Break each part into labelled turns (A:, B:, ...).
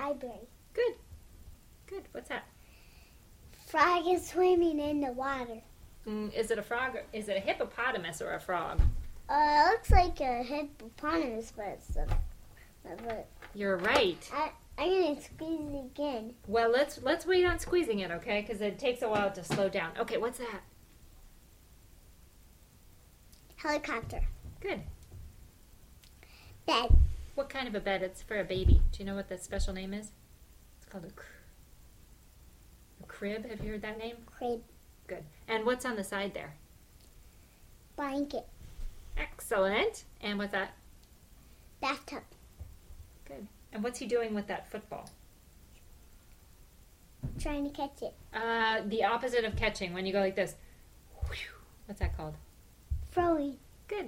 A: Strawberry.
B: Good. Good. What's that?
A: Frog is swimming in the water.
B: Is it a frog? Is it a hippopotamus or a frog?
A: It looks like a hippopotamus, but it's a... But
B: You're right.
A: I'm going to squeeze it again.
B: Well, let's wait on squeezing it, okay? Because it takes a while to slow down. Okay, what's that?
A: Helicopter.
B: Good.
A: Bed.
B: What kind of a bed? It's for a baby. Do you know what the special name is? It's called a crib. Have you heard that name?
A: Crib.
B: Good. And what's on the side there?
A: Blanket.
B: Excellent. And what's that?
A: Bathtub.
B: Good. And what's he doing with that football?
A: Trying to catch it.
B: The opposite of catching, when you go like this. What's that called?
A: Throwing.
B: Good.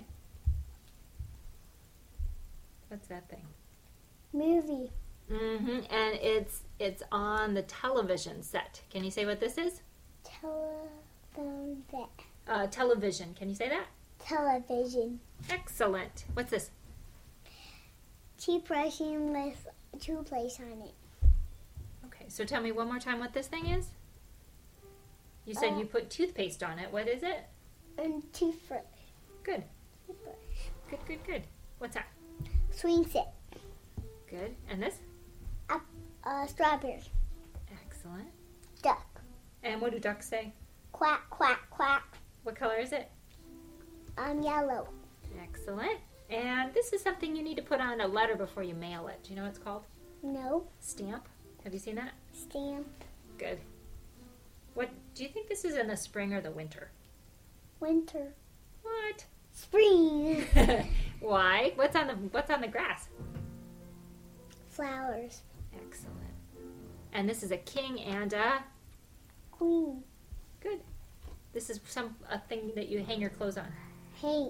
B: What's that thing?
A: Movie.
B: Mm-hmm. And it's on the television set. Can you say what this is?
A: Telephone set.
B: Television. Can you say that?
A: Television.
B: Excellent. What's this?
A: Toothbrushing with toothpaste on it.
B: Okay, so tell me one more time what this thing is. You said you put toothpaste on it. What is it?
A: And toothbrush.
B: Good.
A: Toothbrush.
B: Good. What's that?
A: Swing set.
B: Good. And this?
A: Strawberry.
B: Excellent.
A: Duck.
B: And what do ducks say?
A: Quack, quack, quack.
B: What color is it?
A: Yellow.
B: Excellent. And this is something you need to put on a letter before you mail it. Do you know what it's called?
A: No.
B: Stamp. Have you seen that?
A: Stamp.
B: Good. What do you think this is in the spring or the winter?
A: Winter.
B: What?
A: Spring.
B: Why? What's on the grass?
A: Flowers.
B: Excellent. And this is a king and a
A: Queen.
B: good. This is a thing that you hang your clothes on.
A: Hang.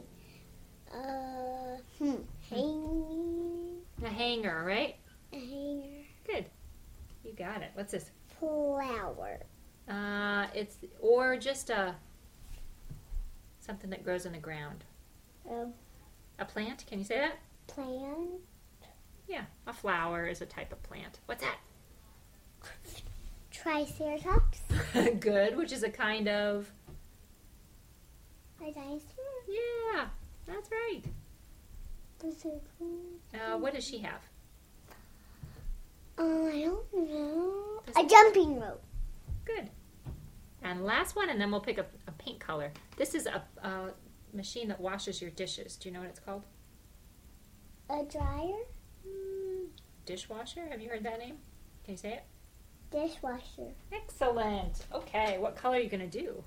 A: Hang.
B: A hanger, right?
A: A hanger.
B: Good. You got it. What's this?
A: Flower.
B: It's or just something that grows in the ground. A plant? Can you say that?
A: Plant.
B: Yeah, a flower is a type of plant. What's that?
A: Triceratops.
B: Good, which is a kind of...
A: A dinosaur.
B: Yeah, that's right. What does she have?
A: I don't know.
B: Does
A: A
B: it-
A: jumping rope.
B: Good. And last one, and then we'll pick a paint color. This is a machine that washes your dishes. Do you know what it's called?
A: A dryer.
B: Dishwasher? Have you heard that name? Can you say it?
A: Dishwasher.
B: Excellent. Okay, what color are you going to do?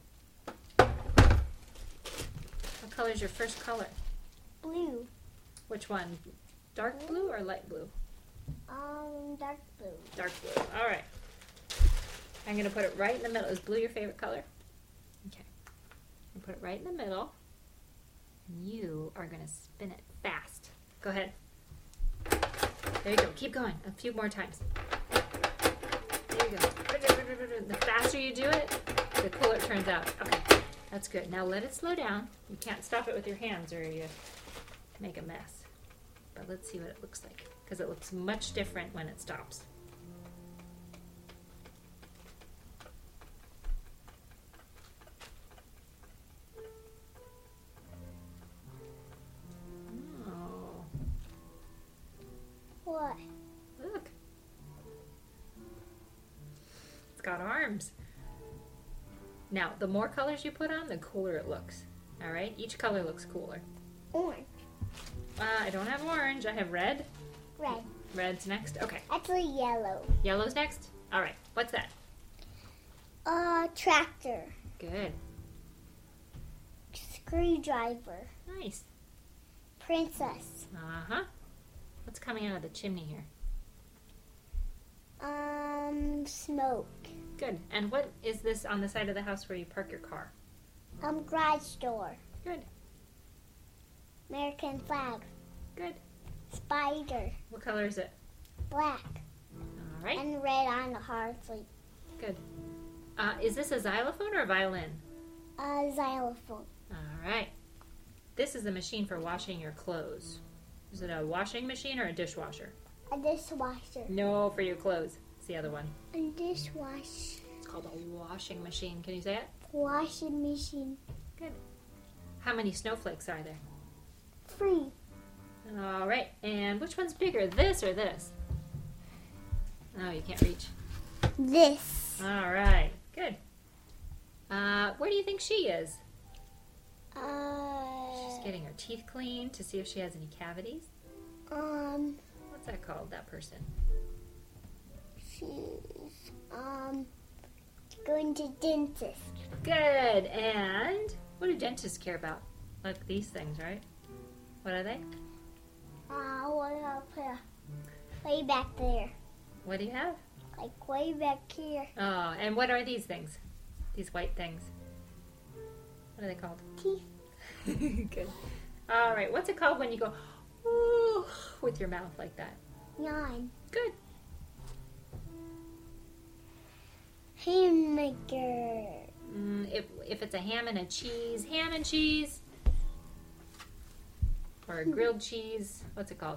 B: What color is your first color?
A: Blue.
B: Which one? Dark blue or light blue?
A: Dark blue.
B: Dark blue. All right. I'm going to put it right in the middle. Is blue your favorite color? Okay. I'm put it right in the middle. And you are going to spin it fast. Go ahead. There you go. Keep going. A few more times. There you go. The faster you do it, the cooler it turns out. Okay. That's good. Now let it slow down. You can't stop it with your hands or you make a mess. But let's see what it looks like. Because it looks much different when it stops. Oh,
A: What?
B: look. It's got arms. Now, the more colors you put on, the cooler it looks. All right? Each color looks cooler.
A: Orange.
B: I don't have orange. I have red.
A: Red.
B: Red's next. Okay.
A: Actually, yellow.
B: Yellow's next. All right. What's that?
A: Tractor.
B: Good.
A: Screwdriver.
B: Nice.
A: Princess.
B: Uh-huh. What's coming out of the chimney here?
A: Smoke.
B: Good. And what is this on the side of the house where you park your car?
A: Garage door.
B: Good.
A: American flag.
B: Good.
A: Spider.
B: What color is it?
A: Black.
B: All right.
A: And red on the heart sleeve.
B: Good. Is this a xylophone or a violin?
A: Xylophone.
B: All right. This is a machine for washing your clothes. Is it a washing machine or a dishwasher?
A: A dishwasher.
B: No, for your clothes. It's the other one.
A: A dishwasher.
B: It's called a washing machine. Can you say it?
A: Washing machine.
B: Good. How many snowflakes are there?
A: 3.
B: All right. And which one's bigger, this or this? Oh, you can't reach.
A: This.
B: All right. Good. Where do you think she is? She's getting her teeth cleaned to see if she has any cavities. What's that called, that person?
A: She's, going to dentist.
B: Good. And what do dentists care about? Like these things, right? What are they?
A: What I'll put way back there.
B: What do you have?
A: Like way back here.
B: Oh, and what are these things? These white things. What are they called?
A: Teeth.
B: Good. All right. What's it called when you go, ooh, with your mouth like that?
A: Yawn.
B: Good.
A: Hamburger.
B: If it's a ham and cheese. Or a grilled cheese. What's it called?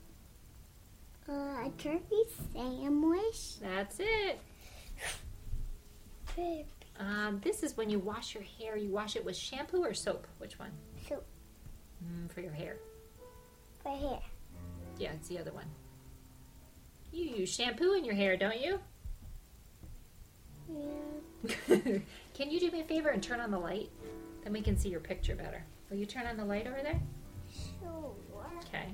A: A turkey sandwich.
B: That's it.
A: Good.
B: This is when you wash your hair. You wash it with shampoo or soap? Which one?
A: Soap.
B: For your hair.
A: For hair.
B: Yeah, it's the other one. You use shampoo in your hair, don't you?
A: Yeah.
B: Can you do me a favor and turn on the light? Then we can see your picture better. Will you turn on the light over there?
A: Sure.
B: Okay.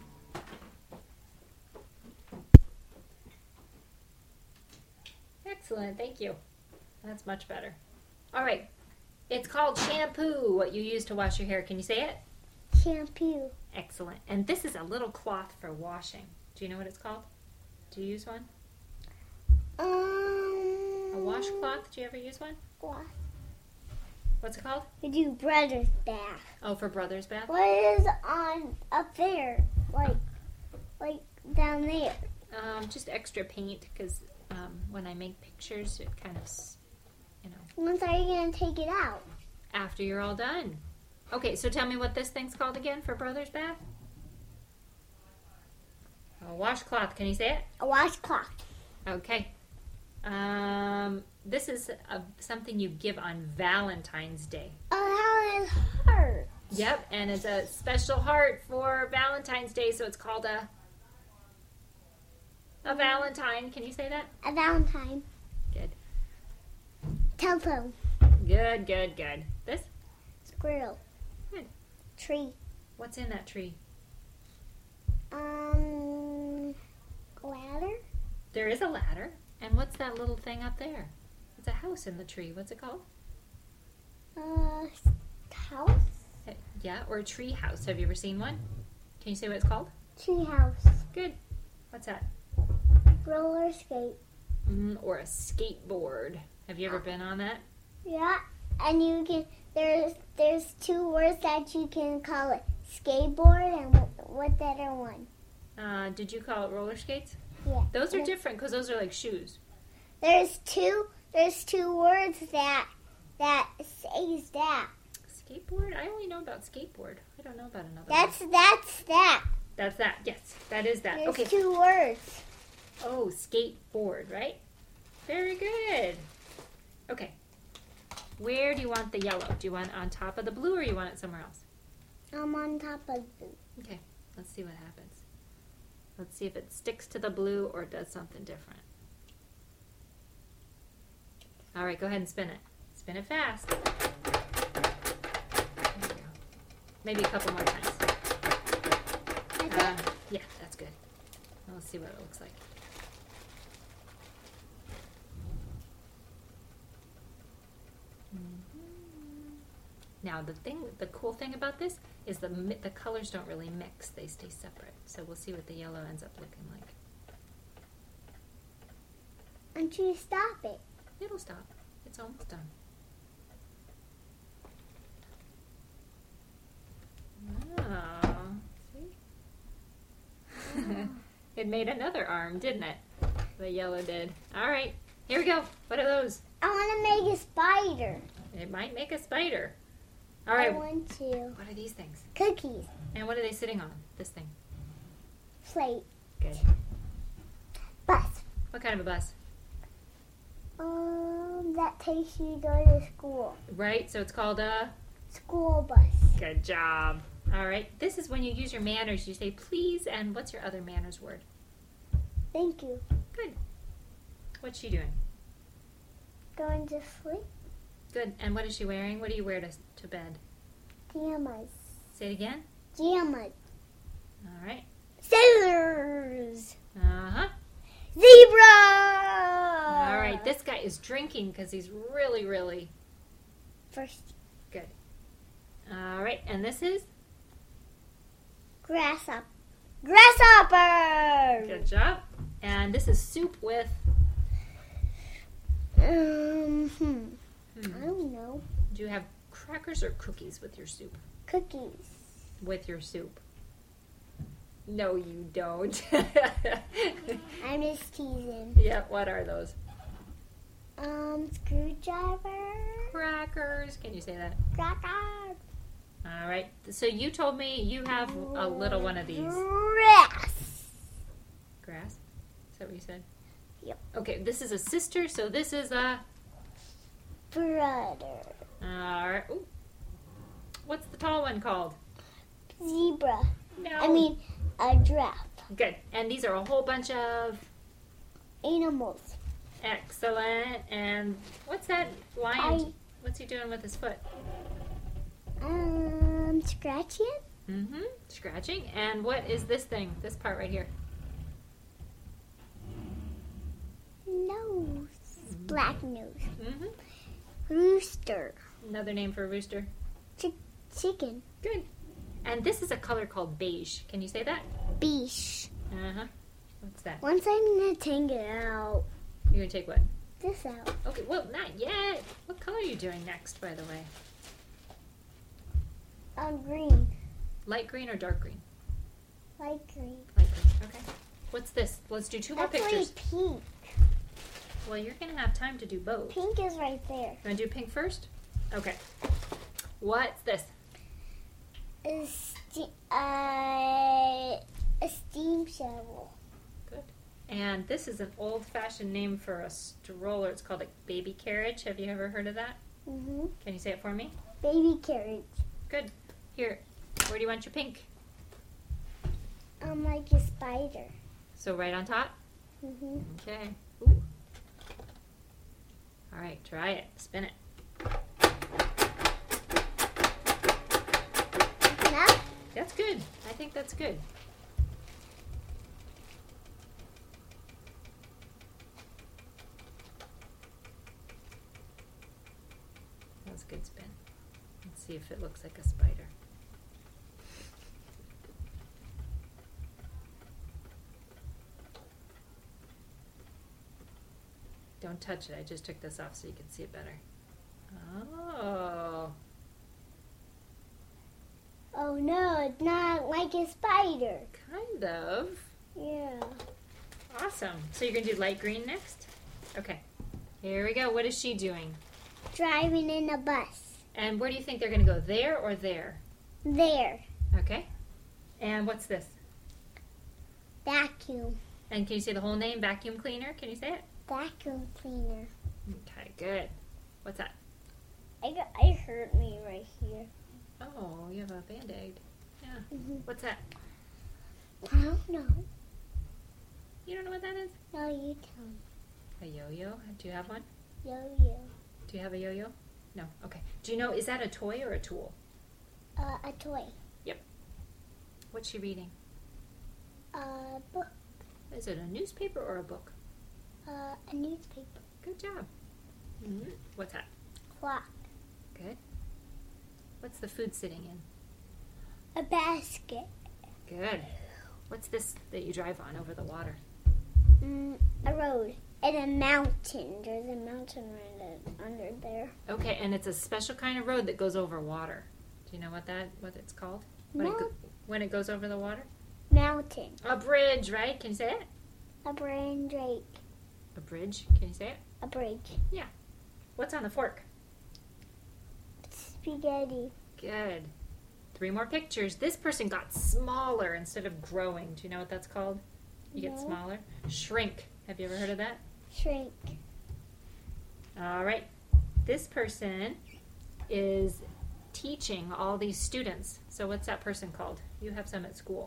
B: Excellent, thank you. That's much better. All right. It's called shampoo, what you use to wash your hair. Can you say it?
A: Shampoo.
B: Excellent. And this is a little cloth for washing. Do you know what it's called? Do you use one? A washcloth? Do you ever use one?
A: What?
B: What's it called?
A: We do brother's bath.
B: Oh, for brother's bath?
A: What is on up there? Like down there.
B: Just extra paint, because when I make pictures, it kind of,
A: Once are you going to take it out?
B: after you're all done. Okay, so tell me what this thing's called again for brother's bath? A washcloth. Can you say it?
A: A washcloth.
B: Okay. This is something you give on Valentine's Day.
A: Oh, how it hurts.
B: Yep, and it's a special heart for Valentine's Day, so it's called a Valentine. Can you say that?
A: A Valentine.
B: Good.
A: Telephone.
B: Good, good, good. This?
A: Squirrel.
B: Good.
A: Tree.
B: What's in that tree?
A: Ladder.
B: There is a ladder. And what's that little thing up there? It's a house in the tree. What's it called?
A: House.
B: Yeah, or a tree house. Have you ever seen one? Can you say what it's called?
A: Tree house.
B: Good. What's that?
A: Roller skate.
B: Or a skateboard. Have you ever been on that?
A: Yeah, and you can. There's 2 words that you can call it: skateboard and what's the other one?
B: Did you call it roller skates?
A: Yeah.
B: Those are different because those are like shoes.
A: There's two words that says that.
B: Skateboard? I only know about skateboard. I don't know about another
A: That's
B: one.
A: that.
B: That's that. Yes, that is that.
A: There's
B: Okay.
A: 2 words.
B: Oh, skateboard, right? Very good. Okay. Where do you want the yellow? Do you want it on top of the blue or you want it somewhere else?
A: I'm on top of the.
B: Okay, let's see what happens. Let's see if it sticks to the blue or does something different. All right, go ahead and spin it. Spin it fast. There you go. Maybe a couple more times. Yeah, that's good. Let's see what it looks like. Now the cool thing about this is the colors don't really mix; they stay separate. So we'll see what the yellow ends up looking like.
A: Until you stop it.
B: It'll stop. It's almost done. Oh, see? It made another arm, didn't it? The yellow did. All right, here we go. What are those?
A: I want to make a spider.
B: It might make a spider. All right.
A: I want to.
B: What are these things?
A: Cookies.
B: And what are they sitting on? This thing.
A: Plate.
B: Good. What kind of a bus?
A: That takes you to go to school.
B: Right, so it's called a...
A: School bus.
B: Good job. All right, this is when you use your manners. You say please, and what's your other manners word?
A: Thank you.
B: Good. What's she doing?
A: Going to sleep.
B: Good. And what is she wearing? What do you wear to bed?
A: Pajamas.
B: Say it again.
A: Pajamas.
B: All right.
A: Sailors.
B: Uh-huh.
A: Zebra.
B: All right, this guy is drinking because he's really, really
A: First.
B: good. All right, and this is?
A: Grasshopper. Grasshopper.
B: Good job. And this is soup with?
A: I don't know.
B: Do you have crackers or cookies with your soup?
A: Cookies.
B: With your soup. No, you don't.
A: I'm just teasing.
B: Yeah, what are those?
A: Screwdriver.
B: Crackers. Can you say that?
A: Cracker.
B: All right. So you told me you have a little one of these.
A: Grass.
B: Grass? Is that what you said?
A: Yep.
B: Okay, this is a sister, so this is a...
A: Brother.
B: All right. Ooh. What's the tall one called?
A: Zebra.
B: No.
A: I mean, a giraffe.
B: Good. And these are a whole bunch of...
A: Animals.
B: Excellent. And what's that lion? What's he doing with his foot?
A: Scratching?
B: Mm-hmm. Scratching. And what is this thing? This part right here?
A: Nose. Black nose.
B: Mm-hmm.
A: Rooster.
B: Another name for a rooster.
A: Chicken.
B: Good. And this is a color called beige. Can you say that?
A: Beige.
B: Uh-huh. What's that?
A: Once I'm going to take it out.
B: You're going to take what?
A: This out.
B: Okay, well, not yet. What color are you doing next, by the way?
A: Green.
B: Light green or dark green?
A: Light green.
B: Light green. Okay. What's this? Let's do two more
A: That's
B: pictures.
A: pink.
B: Well, you're going to have time to do both.
A: Pink is right there.
B: You want to do pink first? Okay. What's this?
A: A steam shovel.
B: Good. And this is an old-fashioned name for a stroller. It's called a baby carriage. Have you ever heard of that?
A: Mm-hmm.
B: Can you say it for me?
A: Baby carriage.
B: Good. Here. Where do you want your pink?
A: Like a spider.
B: So right on top?
A: Mm-hmm.
B: Okay. Ooh. All right, try it. Spin it.
A: Enough?
B: That's good. I think that's good. That's a good spin. Let's see if it looks like a spider. Don't touch it. I just took this off so you can see it better. Oh.
A: Oh no, it's not like a spider.
B: Kind of.
A: Yeah.
B: Awesome. So you're going to do light green next? Okay. Here we go. What is she doing?
A: Driving in a bus.
B: And where do you think they're going to go? There or there?
A: There.
B: Okay. And what's this?
A: Vacuum.
B: And can you say the whole name? Vacuum cleaner? Can you say it?
A: Vacuum cleaner.
B: Okay, good. What's that?
A: It hurt me right here.
B: Oh, you have a Band-Aid. Yeah.
A: Mm-hmm.
B: What's that?
A: I don't know.
B: You don't know what that is?
A: No, you tell me.
B: A yo-yo? Do you have one?
A: Yo-yo.
B: Do you have a yo-yo? No. Okay. Do you know, is that a toy or a tool?
A: A toy.
B: What's she reading?
A: A book.
B: Is it a newspaper or a book?
A: A newspaper.
B: Good job. Mm-hmm. What's that?
A: Clock.
B: Good. What's the food sitting in?
A: A basket.
B: Good. What's this that you drive on over the water?
A: A road. And a mountain. There's a mountain right under there.
B: Okay, and it's a special kind of road that goes over water. Do you know what it's called? When it goes over the water?
A: Mountain.
B: A bridge, right? Can you say it?
A: A brain drake.
B: A bridge. Can you say it?
A: A bridge.
B: What's on the fork?
A: Spaghetti.
B: Good. 3 more pictures. This person got smaller instead of growing. Do you know what that's called? You get
A: No.
B: smaller? Shrink. Have you ever heard of that?
A: Shrink.
B: All right. This person is teaching all these students. So what's that person called? You have some at school.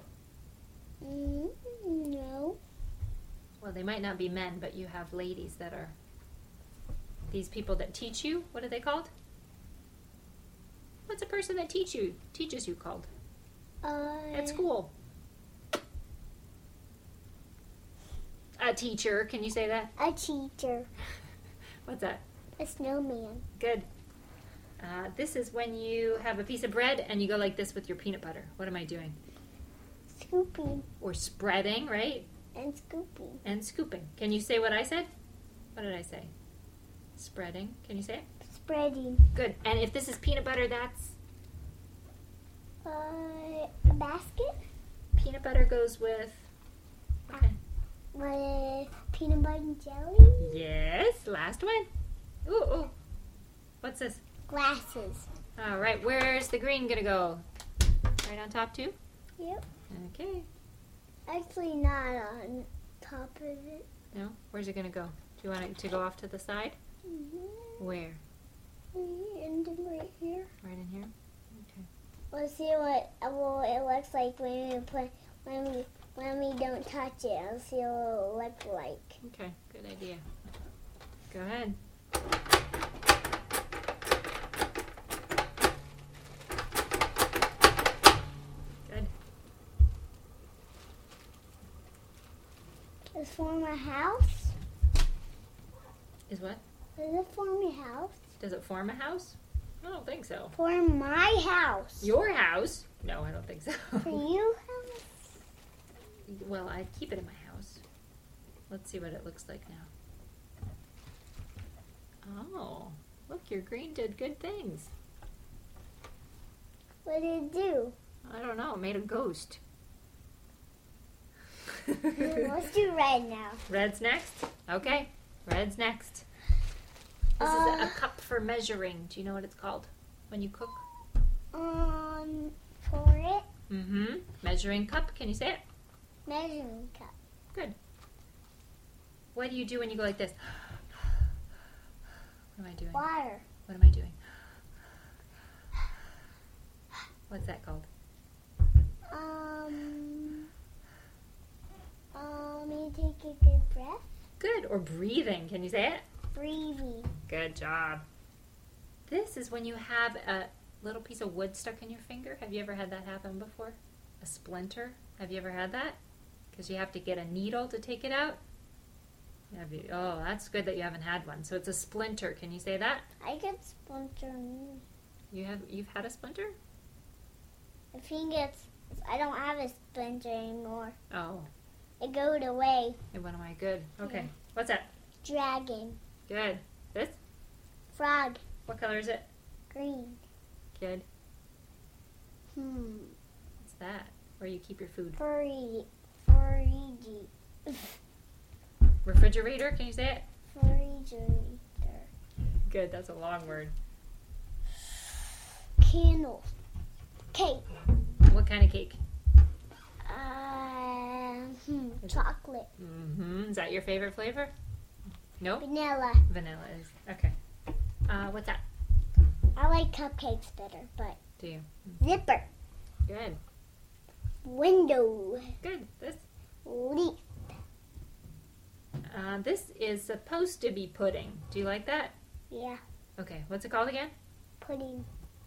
A: No.
B: Well, they might not be men, but you have ladies that are these people that teach you. What are they called? What's a person that teaches you called at school? A teacher. Can you say that?
A: A teacher.
B: What's that?
A: A snowman.
B: Good. This is when you have a piece of bread and you go like this with your peanut butter. What am I doing?
A: Scooping.
B: Or spreading, right?
A: And scooping.
B: And scooping. Can you say what I said? What did I say? Spreading. Can you say it?
A: Spreading.
B: Good. And if this is peanut butter, that's?
A: A basket
B: Peanut butter goes with? Okay.
A: with peanut butter and jelly.
B: Yes. Last one. Ooh. What's this?
A: Glasses.
B: All right. Where's the green going to go? Right on top too?
A: Yep.
B: Okay.
A: Actually, not on top of it.
B: No? Where's it going to go? Do you want it to go off to the side? Where?
A: And then right here.
B: Right in here? Okay.
A: We'll see what it looks like when we don't touch it. I'll see what it'll look like.
B: Okay. Good idea. Go ahead. Good.
A: Does it form a house?
B: Is what?
A: Does it form a house?
B: Does it form a house? I don't think so.
A: Form my house.
B: Your house? No, I don't think so.
A: For you house?
B: Well, I'd keep it in my house. Let's see what it looks like now. Oh, look, your green did good things.
A: What did it do?
B: I don't know, it made a ghost.
A: Let's do red now.
B: Red's next? Okay, red's next. This is a cup for measuring. Do you know what it's called when you cook?
A: For it,
B: Mm-hmm. Measuring cup. Can you say it?
A: measuring cup.
B: Good. What do you do when you go like this? What am I doing?
A: Water.
B: What am I doing? What's that called?
A: You take a good breath.
B: Good. Or breathing. Can you say it?
A: Breathing.
B: Good job. This is when you have a little piece of wood stuck in your finger. Have you ever had that happen before? A splinter? Have you ever had that? Because you have to get a needle to take it out. Oh, that's good that you haven't had one. So it's a splinter. Can you say that?
A: I get splinter.
B: You've had a splinter?
A: I think I don't have a splinter anymore.
B: Oh,
A: It goes away.
B: what am I? Good. Okay.
A: Yeah.
B: What's that?
A: Dragon.
B: Good. This?
A: Frog.
B: What color is it?
A: Green.
B: Good.
A: Hmm.
B: What's that? Where you keep your food?
A: Furry.
B: Refrigerator. Can you say it?
A: Refrigerator.
B: Good. That's a long word.
A: Candle. Cake.
B: What kind of cake?
A: Chocolate.
B: Mm-hmm. Is that your favorite flavor? Nope.
A: Vanilla.
B: Vanilla is. Okay. What's that?
A: I like cupcakes better, but
B: Do you?
A: zipper.
B: Good.
A: Window.
B: Good. This.
A: Leaf.
B: This is supposed to be pudding. Do you like that?
A: Yeah.
B: Okay. What's it called again?
A: Pudding.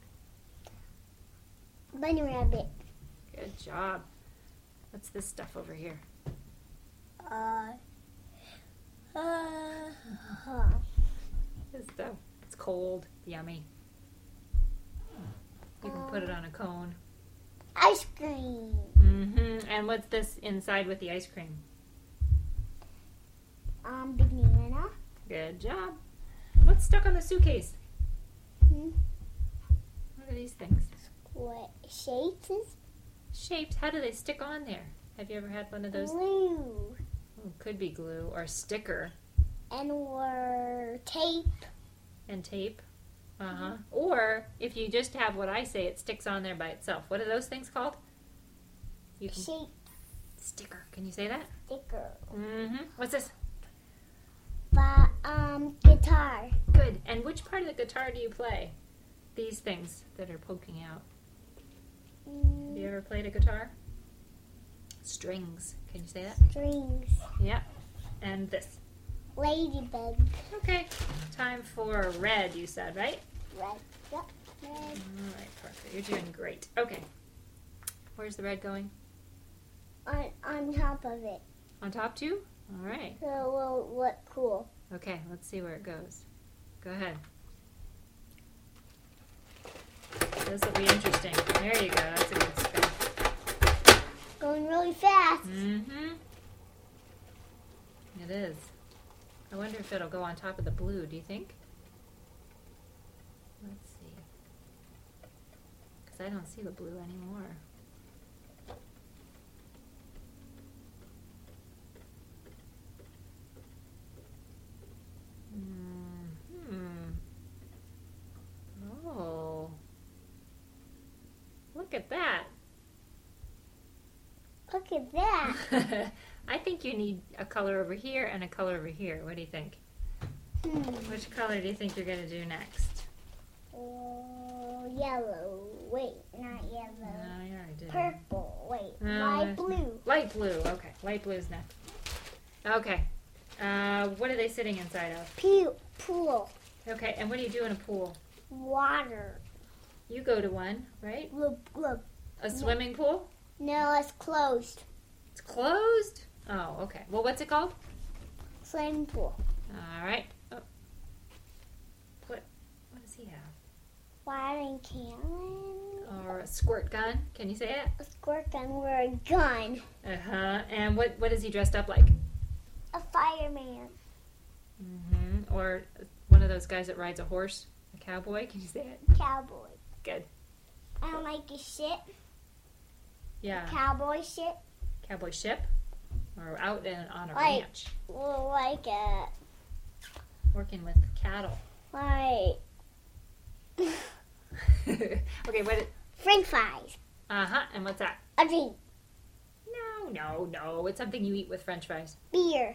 A: Bunny rabbit.
B: Good job. What's this stuff over here? This stuff. It's cold. Yummy. You can put it on a cone.
A: Ice cream.
B: Mm-hmm. And what's this inside with the ice cream?
A: Banana.
B: Good job. What's stuck on the suitcase? What are these things?
A: What shapes is
B: Shapes. How do they stick on there? Have you ever had one of those?
A: glue
B: Oh, could be glue or sticker
A: or tape.
B: and tape. Uh-huh. Or if you just have what I say, it sticks on there by itself. What are those things called? You can
A: Shape
B: sticker. Can you say that?
A: sticker.
B: Mm-hmm. What's this?
A: Guitar.
B: Good. And which part of the guitar do you play? These things that are poking out. Have you ever played a guitar? Strings. Can you say that?
A: Strings.
B: Yeah. And this.
A: Ladybug.
B: Okay. Time for red, you said, right?
A: Red. Yep. Red.
B: All right, perfect. You're doing great. Okay. Where's the red going?
A: On top of it.
B: On top too? All right.
A: So it will look cool.
B: Okay, let's see where it goes. Go ahead. This will be interesting. There you go. That's a good spin.
A: Going really fast.
B: Mm-hmm. It is. I wonder if it'll go on top of the blue. Do you think? Let's see. Because I don't see the blue anymore. Oh. Look at that.
A: Look at that.
B: I think you need a color over here and a color over here. What do you think? Which color do you think you're going to do next?
A: Yellow. Wait, not yellow.
B: No, you already did.
A: Purple. Wait,
B: No,
A: light blue.
B: Light blue. Okay, light blue is next. Okay. What are they sitting inside of?
A: Pool.
B: Okay, and what do you do in a pool?
A: Water.
B: You go to one, right?
A: Look.
B: A swimming pool?
A: No, it's closed.
B: It's closed? Oh, okay. Well, what's it called?
A: Swimming pool.
B: All right. Oh. What does he have?
A: Watering can.
B: Or a squirt gun? Can you say it?
A: A squirt gun or a gun.
B: Uh-huh. And what is he dressed up like?
A: A fireman.
B: Mm-hmm. Or one of those guys that rides a horse? A cowboy? Can you say it?
A: Cowboy.
B: Good.
A: I don't like a shit.
B: Yeah.
A: Cowboy shit.
B: Cowboy ship? Or out on a
A: Like-
B: ranch?
A: Like a...
B: Working with cattle.
A: Like...
B: Okay,
A: French fries.
B: Uh-huh. And what's that?
A: A drink.
B: No. It's something you eat with French fries.
A: Beer.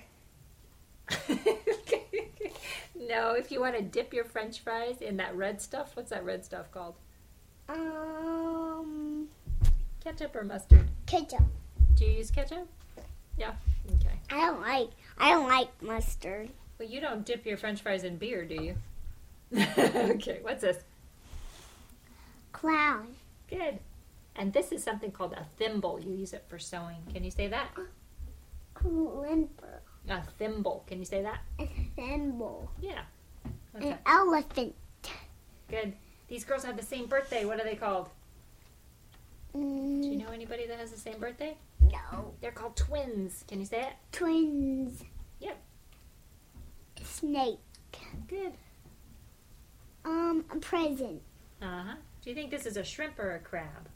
B: No, if you want to dip your French fries in that red stuff, what's that red stuff called? Ketchup or mustard?
A: Ketchup.
B: Do you use ketchup? Yeah. Okay.
A: I don't like mustard.
B: Well, you don't dip your French fries in beer, do you? Okay, what's this?
A: Clown.
B: Good. And this is something called a thimble. You use it for sewing. Can you say that?
A: Limper.
B: A thimble. Can you say that?
A: A thimble.
B: Yeah. What's
A: An
B: that?
A: elephant.
B: Good. These girls have the same birthday. What are they called? Do you know anybody that has the same birthday?
A: No.
B: They're called twins. Can you say it?
A: Twins.
B: Yep.
A: Snake.
B: Good.
A: A present.
B: Uh-huh. Do you think this is a shrimp or a crab?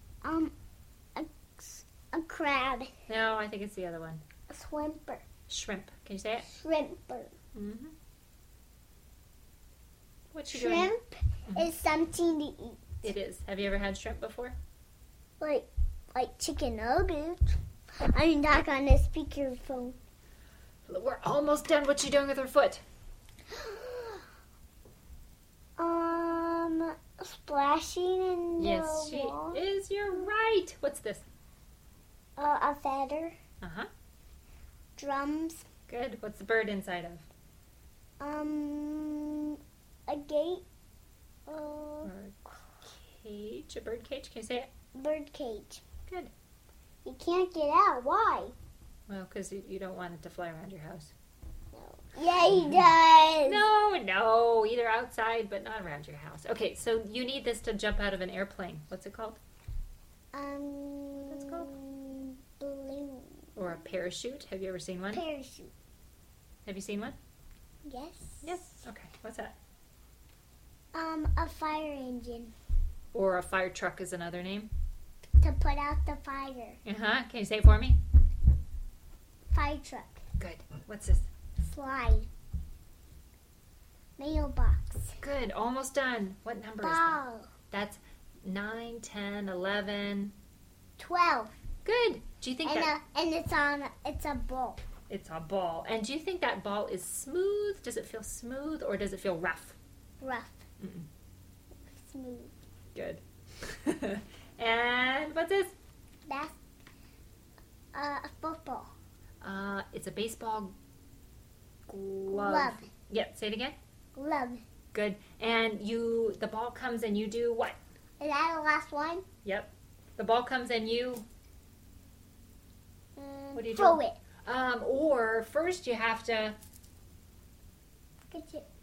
A: A crab.
B: No, I think it's the other one.
A: A swimper.
B: Shrimp. Can you say it?
A: Shrimper.
B: Mm-hmm. What you doing?
A: Shrimp is something to eat.
B: It is. Have you ever had shrimp before?
A: Like chicken nuggets. I mean, talk on the speakerphone.
B: We're almost done. What you doing with her foot?
A: Splashing in the
B: Yes, she
A: wall.
B: is. You're right. What's this?
A: A feather.
B: Uh-huh.
A: Drums.
B: Good. What's the bird inside of?
A: A gate.
B: Or a cage. A bird cage. Can you say it?
A: Bird cage.
B: Good.
A: You can't get out. Why?
B: Well, because you don't want it to fly around your house.
A: Yeah, he does.
B: No. Either outside, but not around your house. Okay, so you need this to jump out of an airplane. What's it called?
A: What's
B: it called?
A: Balloon.
B: Or a parachute. Have you ever seen one?
A: Parachute.
B: Have you seen one?
A: Yes.
B: Yes. Okay, what's that?
A: A fire engine
B: Or a fire truck is another name.
A: to put out the fire.
B: Uh-huh. Can you say it for me?
A: Fire truck.
B: Good. What's this?
A: Slide. Mailbox.
B: Good. Almost done. What number is that?
A: Ball.
B: That's 9, 10, 11.
A: 12.
B: Good. Do you think that...
A: And it's a ball.
B: It's a ball. And do you think that ball is smooth? Does it feel smooth or does it feel rough?
A: Rough.
B: Mm-mm.
A: Smooth.
B: Good. And what's this?
A: That's a football.
B: It's a baseball glove.
A: Glove.
B: Yep, say it again.
A: Glove.
B: Good. And the ball comes and you do what?
A: Is that the last one?
B: Yep. The ball comes and you what do you do?
A: Throw it.
B: Or first you have to
A: Get it.